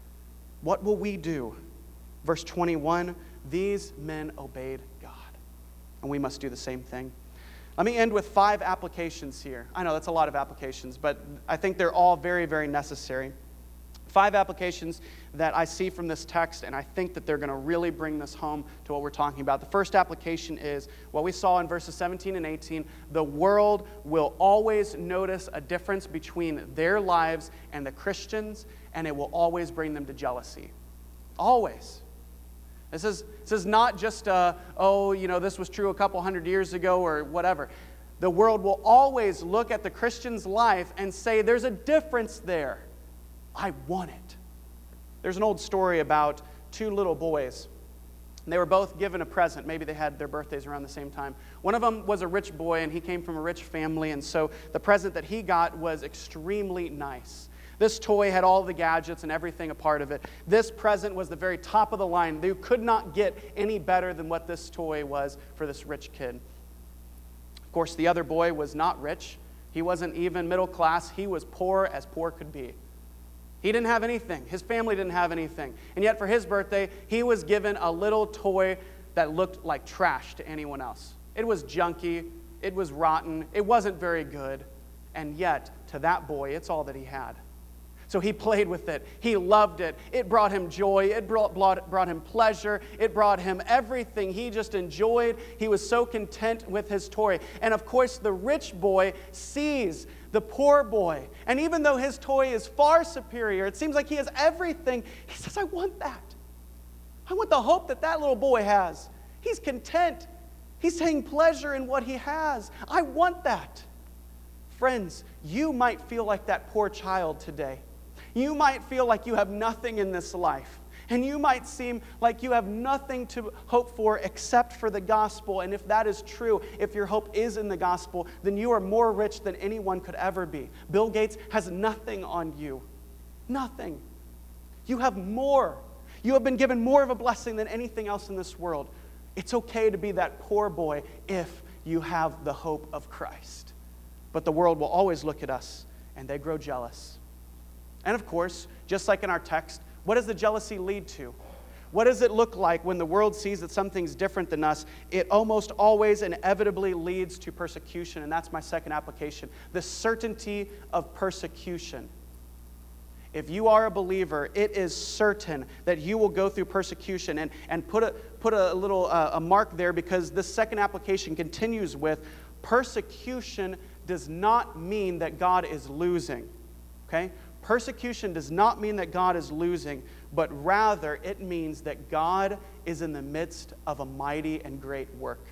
What will we do? Verse twenty-one, these men obeyed God, and we must do the same thing. Let me end with five applications here. I know that's a lot of applications, but I think they're all very, very necessary. Five applications that I see from this text, and I think that they're going to really bring this home to what we're talking about. The first application is what we saw in verses seventeen and eighteen. The world will always notice a difference between their lives and the Christians, and it will always bring them to jealousy. Always. This is, this is not just, a, oh, you know, this was true a couple hundred years ago or whatever. The world will always look at the Christian's life and say, there's a difference there. I want it. There's an old story about two little boys. They were both given a present. Maybe they had their birthdays around the same time. One of them was a rich boy, and he came from a rich family, and so the present that he got was extremely nice. This toy had all the gadgets and everything a part of it. This present was the very top of the line. They could not get any better than what this toy was for this rich kid. Of course, the other boy was not rich. He wasn't even middle class. He was poor as poor could be. He didn't have anything. His family didn't have anything. And yet for his birthday, he was given a little toy that looked like trash to anyone else. It was junky. It was rotten. It wasn't very good. And yet, to that boy, it's all that he had. So he played with it. He loved it. It brought him joy. It brought, brought, brought him pleasure. It brought him everything he just enjoyed. He was so content with his toy. And of course, the rich boy sees the poor boy. And even though his toy is far superior, it seems like he has everything. He says, I want that. I want the hope that that little boy has. He's content. He's taking pleasure in what he has. I want that. Friends, you might feel like that poor child today. You might feel like you have nothing in this life. And you might seem like you have nothing to hope for except for the gospel. And if that is true, if your hope is in the gospel, then you are more rich than anyone could ever be. Bill Gates has nothing on you. Nothing. You have more. You have been given more of a blessing than anything else in this world. It's okay to be that poor boy if you have the hope of Christ. But the world will always look at us and they grow jealous. And of course, just like in our text, what does the jealousy lead to? What does it look like when the world sees that something's different than us? It almost always inevitably leads to persecution, and that's my second application. The certainty of persecution. If you are a believer, it is certain that you will go through persecution. And, and put a, put a little uh, a mark there, because this second application continues with, persecution does not mean that God is losing. Okay? Persecution does not mean that God is losing, but rather it means that God is in the midst of a mighty and great work.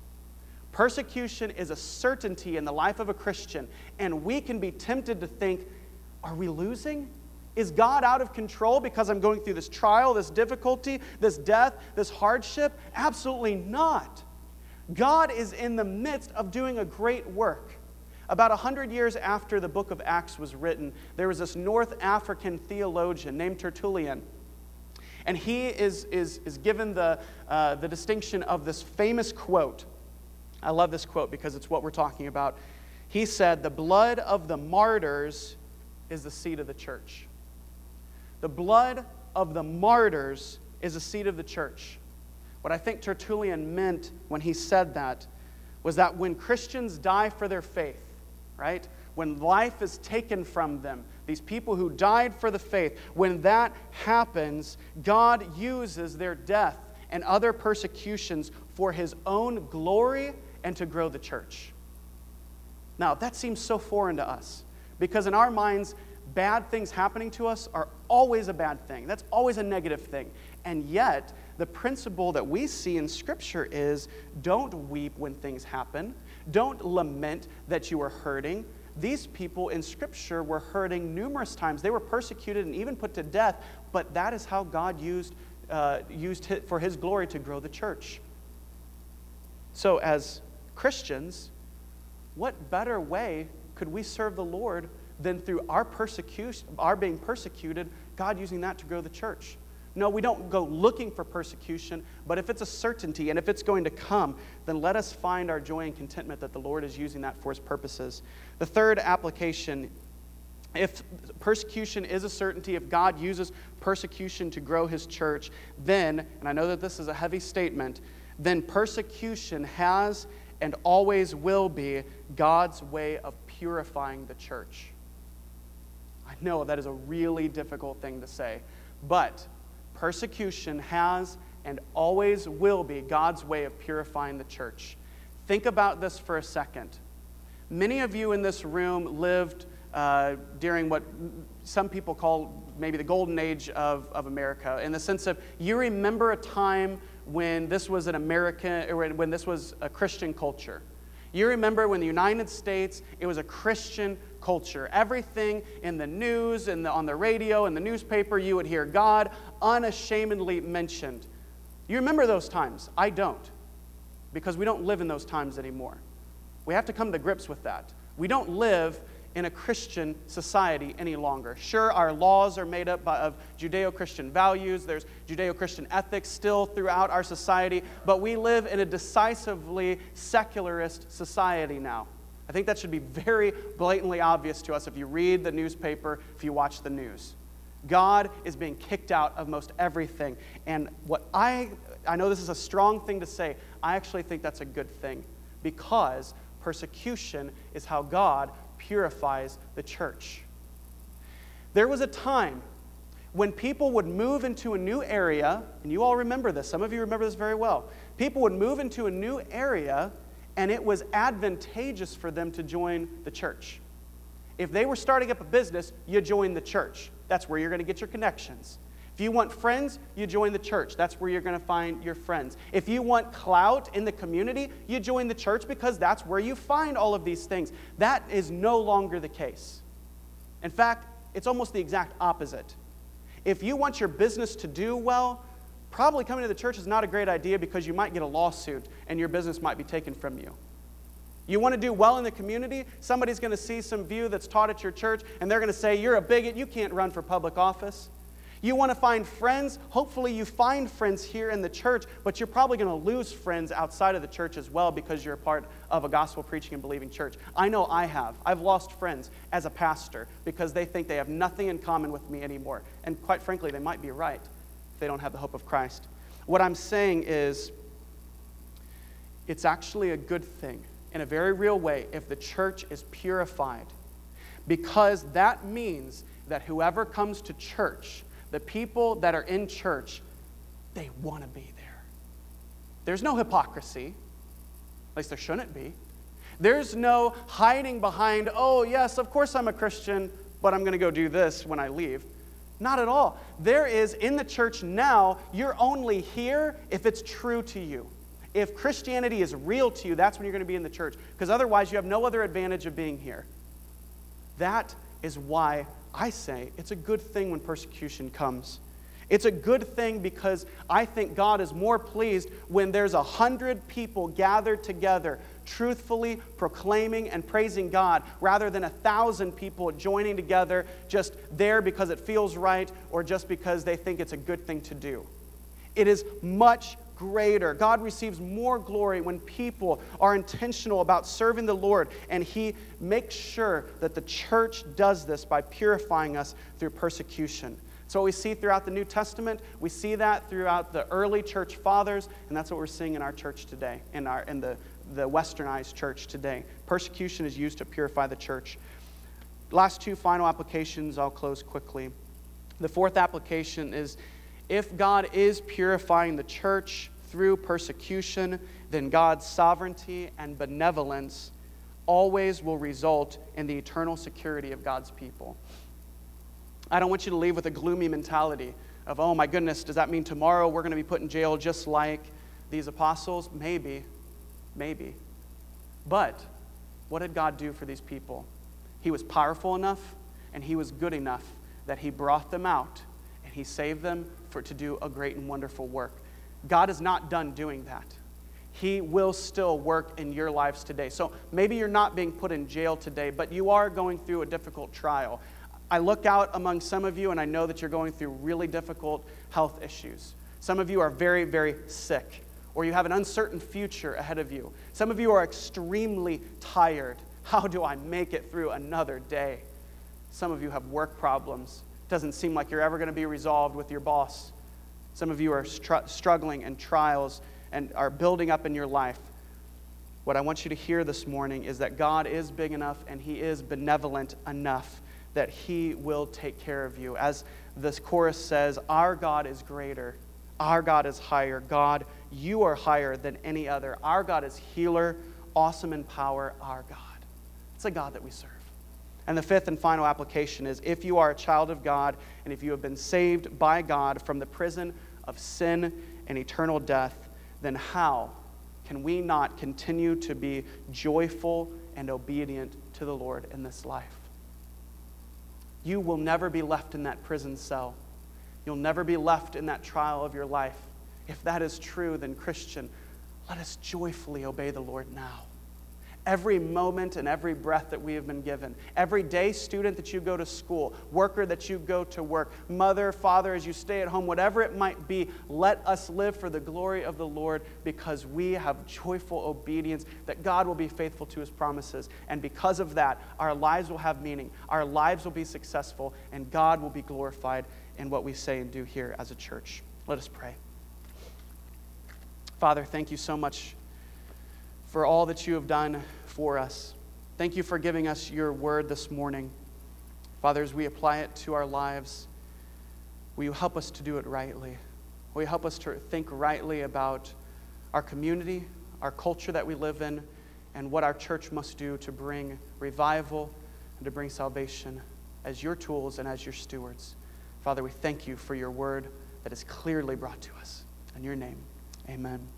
Persecution is a certainty in the life of a Christian, and we can be tempted to think, are we losing? Is God out of control because I'm going through this trial, this difficulty, this death, this hardship? Absolutely not. God is in the midst of doing a great work. About one hundred years after the book of Acts was written, there was this North African theologian named Tertullian. And he is, is, is given the, uh, the distinction of this famous quote. I love this quote because it's what we're talking about. He said, "The blood of the martyrs is the seed of the church." The blood of the martyrs is the seed of the church. What I think Tertullian meant when he said that was that when Christians die for their faith, right? When life is taken from them, these people who died for the faith, when that happens, God uses their death and other persecutions for His own glory and to grow the church. Now, that seems so foreign to us because in our minds, bad things happening to us are always a bad thing. That's always a negative thing. And yet, the principle that we see in Scripture is don't weep when things happen. Don't lament that you are hurting. These people in Scripture were hurting numerous times. They were persecuted and even put to death, but that is how God used, uh, used it for His glory to grow the church. So as Christians, what better way could we serve the Lord than through our persecution, our being persecuted, God using that to grow the church? No, we don't go looking for persecution, but if it's a certainty and if it's going to come, then let us find our joy and contentment that the Lord is using that for His purposes. The third application, if persecution is a certainty, if God uses persecution to grow His church, then, and I know that this is a heavy statement, then persecution has and always will be God's way of purifying the church. I know that is a really difficult thing to say, but persecution has and always will be God's way of purifying the church. Think about this for a second. Many of you in this room lived uh, during what some people call maybe the golden age of, of America, in the sense of you remember a time when this was an American, or when this was a Christian culture. You remember when the United States, it was a Christian culture. Everything in the news, and on the radio, and the newspaper, you would hear God unashamedly mentioned. You remember those times? I don't, because we don't live in those times anymore. We have to come to grips with that. We don't live in a Christian society any longer. Sure, our laws are made up by, of Judeo-Christian values. There's Judeo-Christian ethics still throughout our society, but we live in a decisively secularist society now. I think that should be very blatantly obvious to us if you read the newspaper, if you watch the news. God is being kicked out of most everything. And what I, I know this is a strong thing to say, I actually think that's a good thing, because persecution is how God purifies the church. There was a time when people would move into a new area, and you all remember this, some of you remember this very well. People would move into a new area, and it was advantageous for them to join the church. If they were starting up a business, you join the church. That's where you're going to get your connections. If you want friends, you join the church. That's where you're going to find your friends. If you want clout in the community, you join the church, because that's where you find all of these things. That is no longer the case. In fact, it's almost the exact opposite. If you want your business to do well, probably coming to the church is not a great idea, because you might get a lawsuit and your business might be taken from you. You want to do well in the community, somebody's going to see some view that's taught at your church, and they're going to say, you're a bigot, you can't run for public office. You want to find friends? Hopefully you find friends here in the church, but you're probably going to lose friends outside of the church as well, because you're a part of a gospel preaching and believing church. I know I have. I've lost friends as a pastor because they think they have nothing in common with me anymore. And quite frankly, they might be right if they don't have the hope of Christ. What I'm saying is, it's actually a good thing in a very real way if the church is purified, because that means that whoever comes to church, the people that are in church, they want to be there. There's no hypocrisy. At least there shouldn't be. There's no hiding behind, oh, yes, of course I'm a Christian, but I'm going to go do this when I leave. Not at all. There is, in the church now, you're only here if it's true to you. If Christianity is real to you, that's when you're going to be in the church, because otherwise you have no other advantage of being here. That is why I say it's a good thing when persecution comes. It's a good thing because I think God is more pleased when there's a hundred people gathered together, truthfully proclaiming and praising God, rather than a thousand people joining together just there because it feels right or just because they think it's a good thing to do. It is much greater. God receives more glory when people are intentional about serving the Lord, and He makes sure that the church does this by purifying us through persecution. So we see throughout the New Testament, we see that throughout the early church fathers, and that's what we're seeing in our church today, in our in the, the westernized church today. Persecution is used to purify the church. Last two final applications, I'll close quickly. The fourth application is, if God is purifying the church through persecution, then God's sovereignty and benevolence always will result in the eternal security of God's people. I don't want you to leave with a gloomy mentality of, oh my goodness, does that mean tomorrow we're going to be put in jail just like these apostles? Maybe, maybe. But what did God do for these people? He was powerful enough and He was good enough that He brought them out and He saved them for to do a great and wonderful work. God is not done doing that. He will still work in your lives today. So maybe you're not being put in jail today, but you are going through a difficult trial. I look out among some of you, and I know that you're going through really difficult health issues. Some of you are very, very sick, or you have an uncertain future ahead of you. Some of you are extremely tired. How do I make it through another day? Some of you have work problems. It doesn't seem like you're ever going to be resolved with your boss. Some of you are str- struggling in trials and are building up in your life. What I want you to hear this morning is that God is big enough and He is benevolent enough that He will take care of you. As this chorus says, our God is greater. Our God is higher. God, you are higher than any other. Our God is healer, awesome in power, our God. It's a God that we serve. And the fifth and final application is, if you are a child of God and if you have been saved by God from the prison of sin and eternal death, then how can we not continue to be joyful and obedient to the Lord in this life? You will never be left in that prison cell. You'll never be left in that trial of your life. If that is true, then Christian, let us joyfully obey the Lord now. Every moment and every breath that we have been given, every day student that you go to school, worker that you go to work, mother, father, as you stay at home, whatever it might be, let us live for the glory of the Lord because we have joyful obedience that God will be faithful to His promises. And because of that, our lives will have meaning, our lives will be successful, and God will be glorified in what we say and do here as a church. Let us pray. Father, thank you so much for all that you have done for us. Thank you for giving us your word this morning. Father, as we apply it to our lives, will you help us to do it rightly? Will you help us to think rightly about our community, our culture that we live in, and what our church must do to bring revival and to bring salvation as your tools and as your stewards. Father, we thank you for your word that is clearly brought to us. In your name, amen.